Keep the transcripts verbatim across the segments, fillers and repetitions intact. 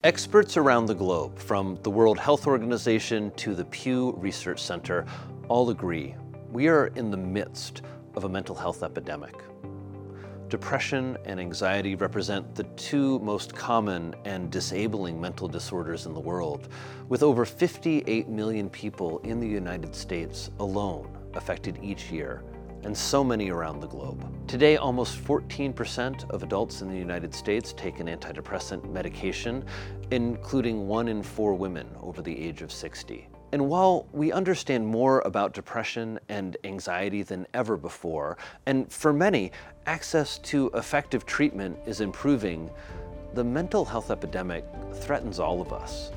Experts around the globe, from the World Health Organization to the Pew Research Center, all agree we are in the midst of a mental health epidemic. Depression and anxiety represent the two most common and disabling mental disorders in the world, with over fifty-eight million people in the United States alone affected each year, and so many around the globe. Today, almost fourteen percent of adults in the United States take an antidepressant medication, including one in four women over the age of sixty. And while we understand more about depression and anxiety than ever before, and for many, access to effective treatment is improving, the mental health epidemic threatens all of us.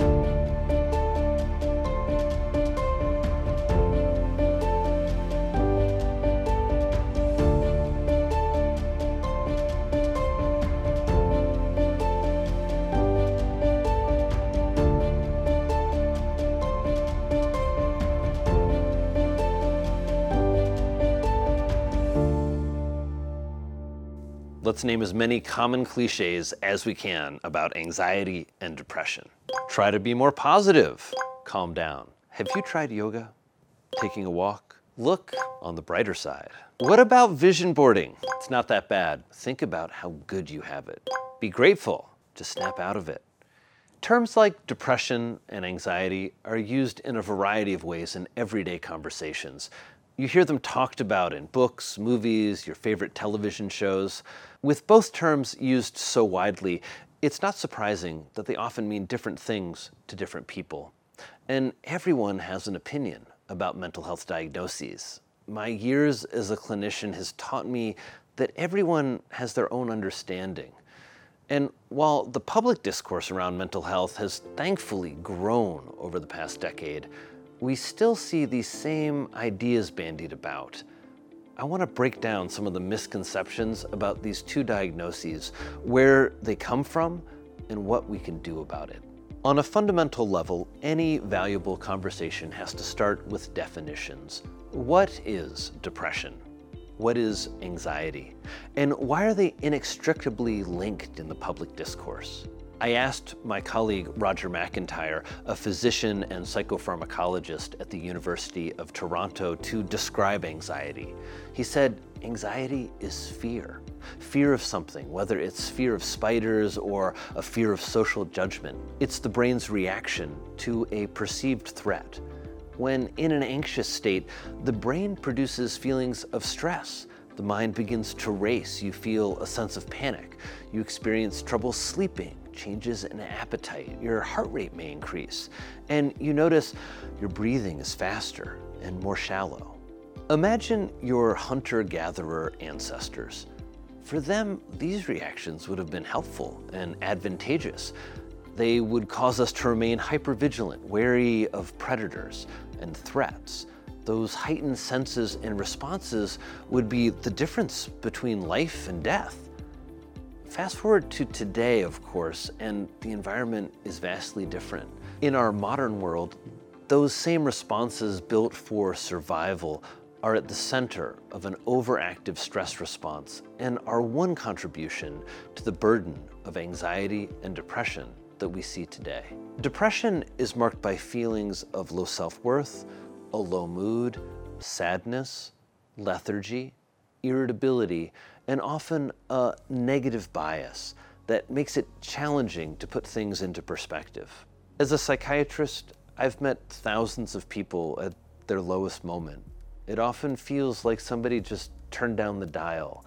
Let's name as many common cliches as we can about anxiety and depression. Try to be more positive. Calm down. Have you tried yoga? Taking a walk? Look on the brighter side. What about vision boarding? It's not that bad. Think about how good you have it. Be grateful. Just snap out of it. Terms like depression and anxiety are used in a variety of ways in everyday conversations. You hear them talked about in books, movies, your favorite television shows. With both terms used so widely, it's not surprising that they often mean different things to different people. And everyone has an opinion about mental health diagnoses. My years as a clinician has taught me that everyone has their own understanding. And while the public discourse around mental health has thankfully grown over the past decade, we still see these same ideas bandied about. I want to break down some of the misconceptions about these two diagnoses, where they come from, and what we can do about it. On a fundamental level, any valuable conversation has to start with definitions. What is depression? What is anxiety? And why are they inextricably linked in the public discourse? I asked my colleague Roger McIntyre, a physician and psychopharmacologist at the University of Toronto, to describe anxiety. He said, anxiety is fear. Fear of something, whether it's fear of spiders or a fear of social judgment. It's the brain's reaction to a perceived threat. When in an anxious state, the brain produces feelings of stress. The mind begins to race. You feel a sense of panic. You experience trouble sleeping, changes in appetite. Your heart rate may increase. And you notice your breathing is faster and more shallow. Imagine your hunter-gatherer ancestors. For them, these reactions would have been helpful and advantageous. They would cause us to remain hypervigilant, wary of predators and threats. Those heightened senses and responses would be the difference between life and death. Fast forward to today, of course, and the environment is vastly different. In our modern world, those same responses built for survival are at the center of an overactive stress response and are one contribution to the burden of anxiety and depression that we see today. Depression is marked by feelings of low self-worth, a low mood, sadness, lethargy, irritability, and often a negative bias that makes it challenging to put things into perspective. As a psychiatrist, I've met thousands of people at their lowest moment. It often feels like somebody just turned down the dial.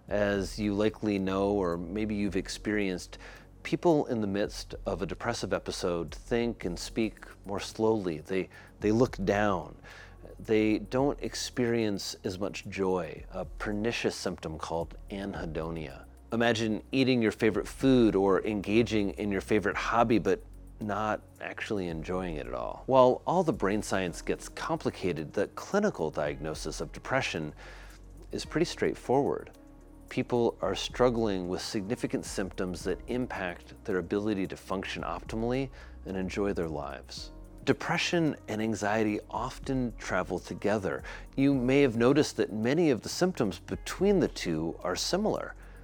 As you likely know, or maybe you've experienced, people in the midst of a depressive episode think and speak more slowly. They, they look down. They don't experience as much joy, a pernicious symptom called anhedonia. Imagine eating your favorite food or engaging in your favorite hobby, but not actually enjoying it at all. While all the brain science gets complicated, the clinical diagnosis of depression is pretty straightforward. People are struggling with significant symptoms that impact their ability to function optimally and enjoy their lives. Depression and anxiety often travel together. You may have noticed that many of the symptoms between the two are similar.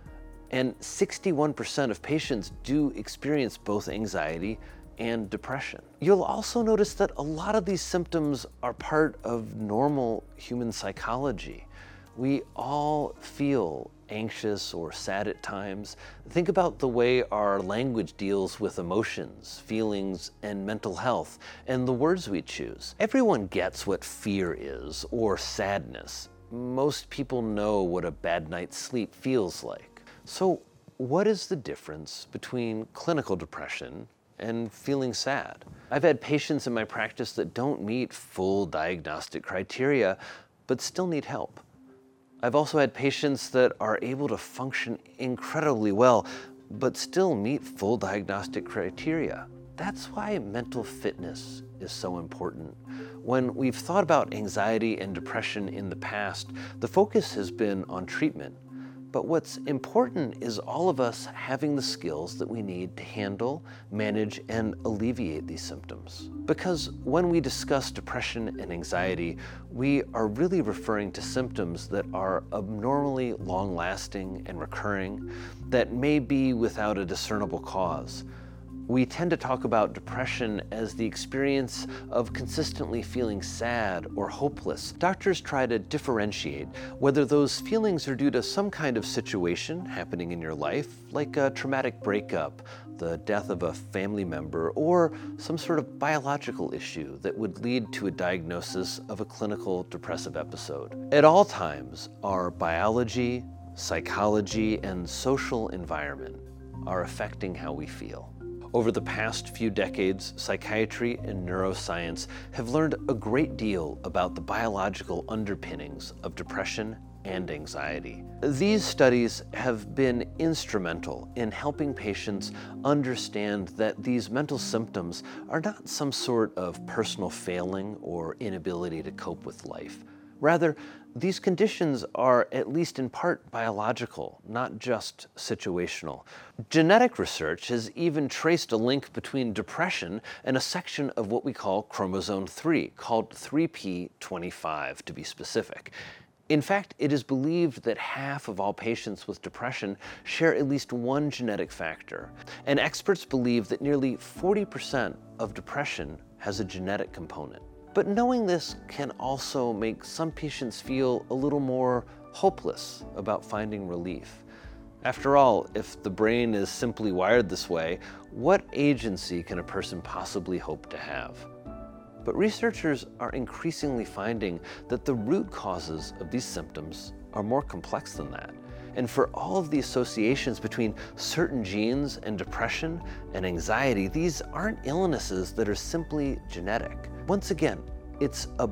And sixty-one percent of patients do experience both anxiety and depression. You'll also notice that a lot of these symptoms are part of normal human psychology. We all feel anxious or sad at times. Think about the way our language deals with emotions, feelings, and mental health, and the words we choose. Everyone gets what fear is, or sadness. Most people know what a bad night's sleep feels like. So, what is the difference between clinical depression and feeling sad? I've had patients in my practice that don't meet full diagnostic criteria, but still need help. I've also had patients that are able to function incredibly well, but still meet full diagnostic criteria. That's why mental fitness is so important. When we've thought about anxiety and depression in the past, the focus has been on treatment. But what's important is all of us having the skills that we need to handle, manage, and alleviate these symptoms. Because when we discuss depression and anxiety, we are really referring to symptoms that are abnormally long-lasting and recurring, that may be without a discernible cause. We tend to talk about depression as the experience of consistently feeling sad or hopeless. Doctors try to differentiate whether those feelings are due to some kind of situation happening in your life, like a traumatic breakup, the death of a family member, or some sort of biological issue that would lead to a diagnosis of a clinical depressive episode. At all times, our biology, psychology, and social environment are affecting how we feel. Over the past few decades, psychiatry and neuroscience have learned a great deal about the biological underpinnings of depression and anxiety. These studies have been instrumental in helping patients understand that these mental symptoms are not some sort of personal failing or inability to cope with life. Rather, these conditions are at least in part biological, not just situational. Genetic research has even traced a link between depression and a section of what we call chromosome three, called three p twenty-five to be specific. In fact, it is believed that half of all patients with depression share at least one genetic factor, and experts believe that nearly forty percent of depression has a genetic component. But knowing this can also make some patients feel a little more hopeless about finding relief. After all, if the brain is simply wired this way, what agency can a person possibly hope to have? But researchers are increasingly finding that the root causes of these symptoms are more complex than that. And for all of the associations between certain genes and depression and anxiety, these aren't illnesses that are simply genetic. Once again, it's a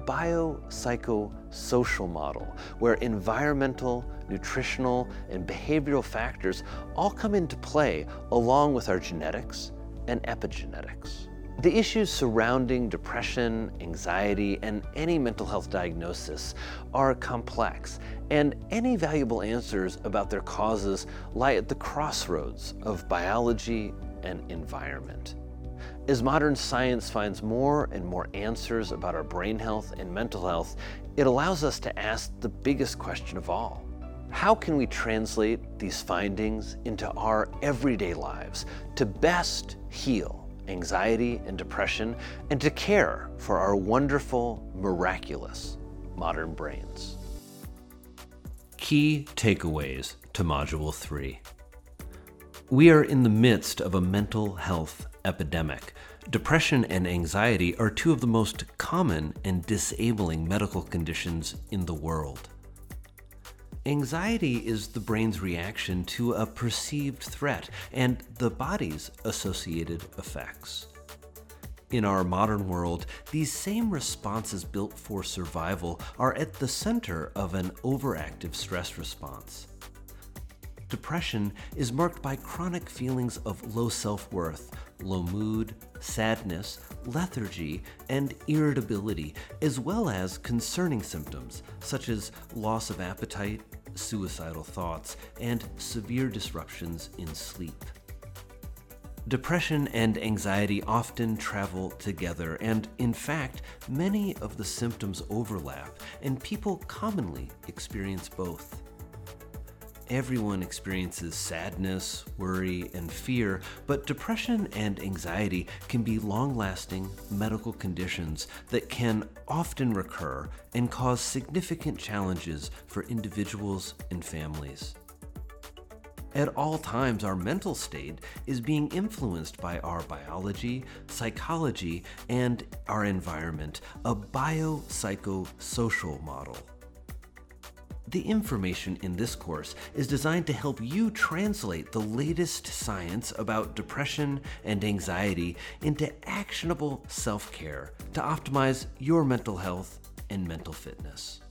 biopsychosocial model where environmental, nutritional, and behavioral factors all come into play along with our genetics and epigenetics. The issues surrounding depression, anxiety, and any mental health diagnosis are complex, and any valuable answers about their causes lie at the crossroads of biology and environment. As modern science finds more and more answers about our brain health and mental health, it allows us to ask the biggest question of all. How can we translate these findings into our everyday lives to best heal anxiety and depression, and to care for our wonderful, miraculous modern brains? Key takeaways to Module three. We are in the midst of a mental health epidemic. Depression and anxiety are two of the most common and disabling medical conditions in the world. Anxiety is the brain's reaction to a perceived threat and the body's associated effects. In our modern world, these same responses built for survival are at the center of an overactive stress response. Depression is marked by chronic feelings of low self-worth, low mood, sadness, lethargy, and irritability, as well as concerning symptoms such as loss of appetite, suicidal thoughts, and severe disruptions in sleep. Depression and anxiety often travel together, and in fact, many of the symptoms overlap, and people commonly experience both. Everyone experiences sadness, worry, and fear, but depression and anxiety can be long-lasting medical conditions that can often recur and cause significant challenges for individuals and families. At all times, our mental state is being influenced by our biology, psychology, and our environment, a biopsychosocial model. The information in this course is designed to help you translate the latest science about depression and anxiety into actionable self-care to optimize your mental health and mental fitness.